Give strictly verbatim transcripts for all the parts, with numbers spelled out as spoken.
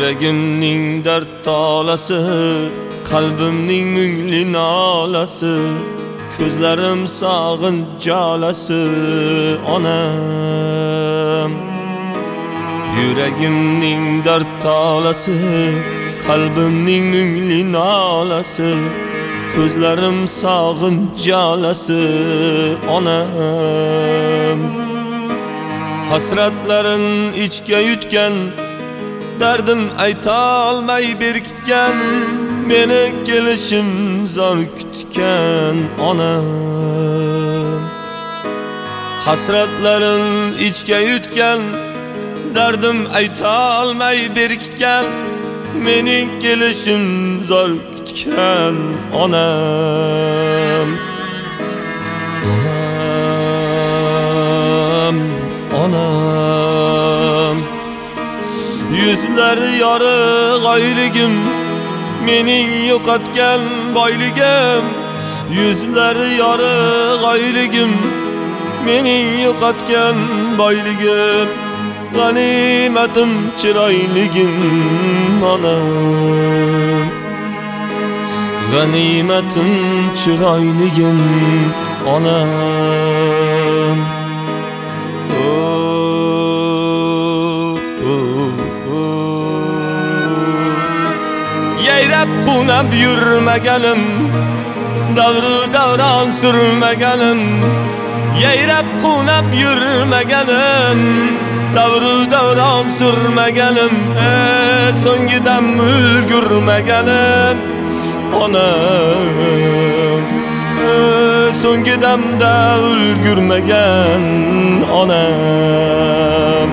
Yuragimning dard tolasi, qalbimning mungli nolasi, ko'zlarim sog'inch jalasi onam. Yuragimning dard tolasi, qalbimning mungli nolasi, ko'zlarim sog'inch jalasi onam. Hasratlarin ichga yutgan, dardim ayta olmay berkitgan, meni kelishim zor kutgan onam. Hasratlarin ichga yutgan, dardim ayta olmay berkitgan, meni kelishim zor kutgan onam. Onam, onam. Yüzler yorug' oyligim, mening yo'qotgan boyligim. Yüzler yorug' oyligim, mening yo'qotgan boyligim. G'animatim chiroyligim onam. G'animatim chiroyligim onam. Yayrab qunab yurmaganim, davru davron surmaganim. Yayrab qunab yurmaganim, davru davron surmaganim. So'ngidan ulgurmaganim onam. So'ngidan da ulgurmagan onam.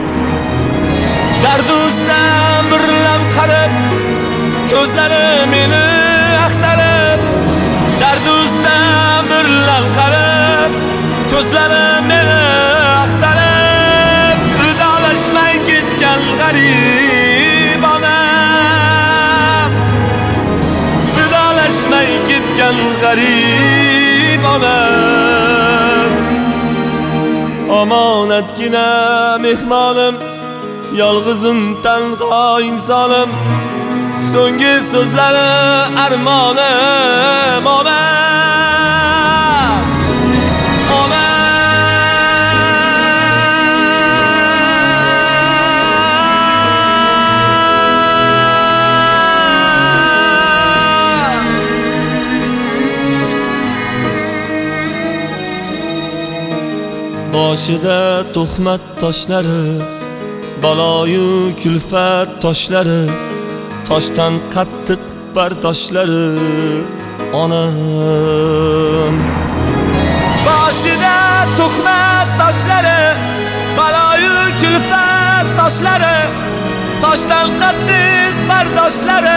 Dardusdan birlam qarab, ko'zlari meni axtarib. Dardusdan birlam qarab, ko'zlari meni axtarib. Vidolashmay ketgan g'arib onam. Vidolashmay ketgan g'arib onam. Omonatgina mehmonim, yolg'izim tanho insonim. So'nggi so'zlari armonim onam. Boshida tuhmat toshlari, baloyu kulfat toshlari, toshdan qattiq bardoshlari onam. Boshida tuhmat toshlari, baloyu kulfat toshlari, toshdan qattiq bardoshlari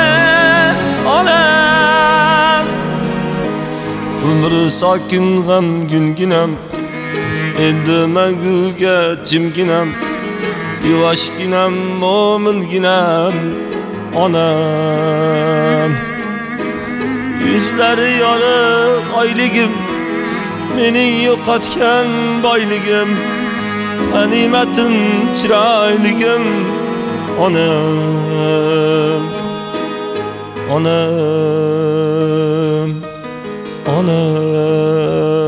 onam. Umri sokin g'am gunginam, endimaguga jimginam, yuvoshginam mo'minginam onam. Yuzlari yorug' oyligim, mening yo'qotgan boyligim. G'animatim chiroyligim onam. Onam, onam.